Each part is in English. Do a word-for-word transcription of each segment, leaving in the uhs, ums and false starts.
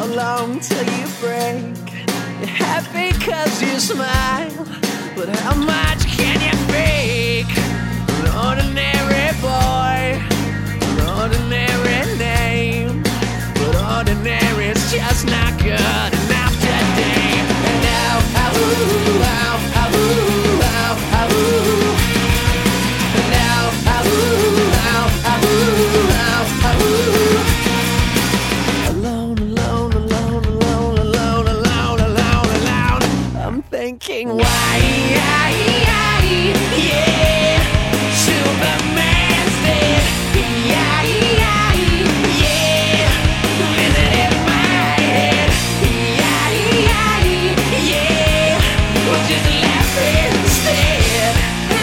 How long till you break? You're happy cause you smile, but how much can you fake? An ordinary boy, an ordinary name, but ordinary's just not good enough today. And now, ow, ooh, ow, ow, ooh, ow, ow, ooh. And now, ow, ooh, ow, ow, ooh, ow, ow, ooh. Alone, alone, alone, alone, alone, alone, alone, alone. I'm thinking, why, yeah, Superman's dead, yeah, yeah, yeah. Living in my head, yeah, yeah, yeah. We'll just laugh instead.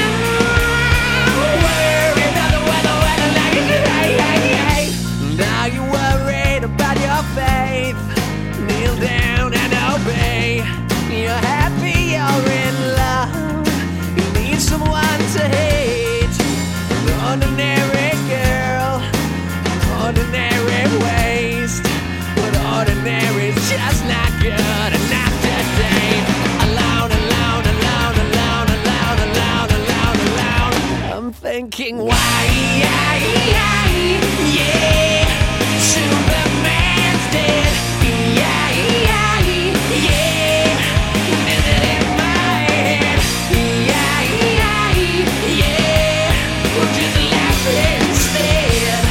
Worry about the weather, weather like it's now you worried about your faith. Kneel down and obey. You're happy, you're in love. You need someone to hate. An ordinary girl, ordinary waste, but ordinary's just not good enough today. Alone, alone, alone, alone, alone, alone, alone, alone. I'm thinking, why, yeah, yeah, yeah. Superman's dead, yeah, yeah, yeah. Living in my head, yeah, yeah, yeah. We'll just laugh instead.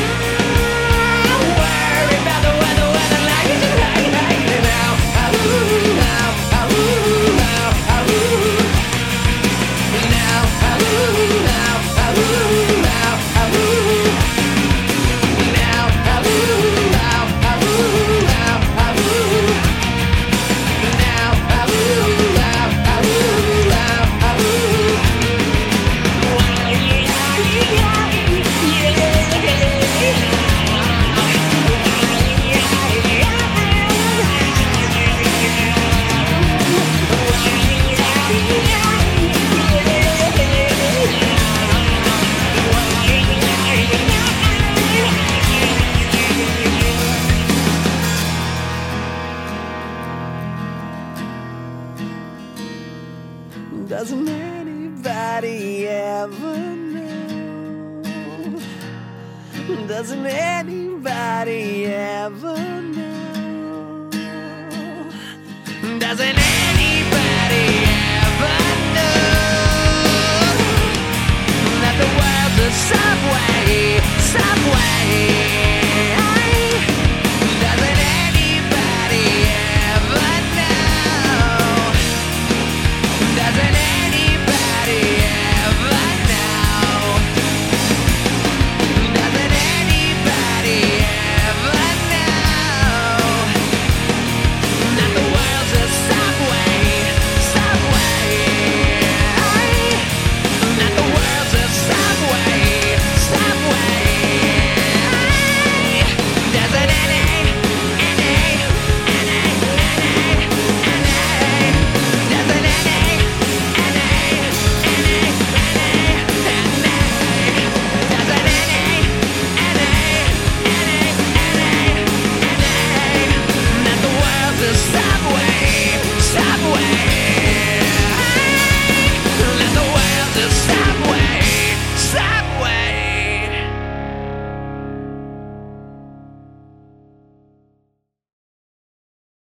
Worry about the weather, weather like it's right, right now. Ow, ooh, ow, ow, ooh, ow, ow, ooh. Now, ow, ooh, ow, ow, ooh, ow, ow, ooh. Now, ow, ooh, ow, ow, ooh, ow, ow, ooh. Now, ow, ooh, ow, ow, ooh, ow, ow, ooh. Doesn't anybody ever know? Doesn't anybody ever know? Doesn't anybody ever know that the world's a subway, subway?